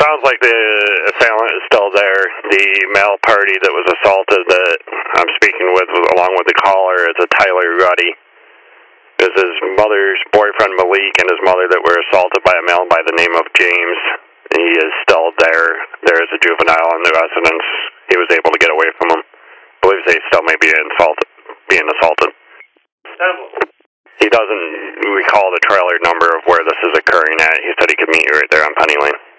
sounds like the assailant is still there. The male party that was assaulted that I'm speaking with, along with the caller, is a Tyler Ruddy. Is his mother's boyfriend Malik and his mother that were assaulted by a male by the name of James. He is still there. There is a juvenile in the residence. He was able to get away from him. Believes they still may be being assaulted. He doesn't recall the trailer number of where this is occurring at. He said he could meet you right there on Penny Lane.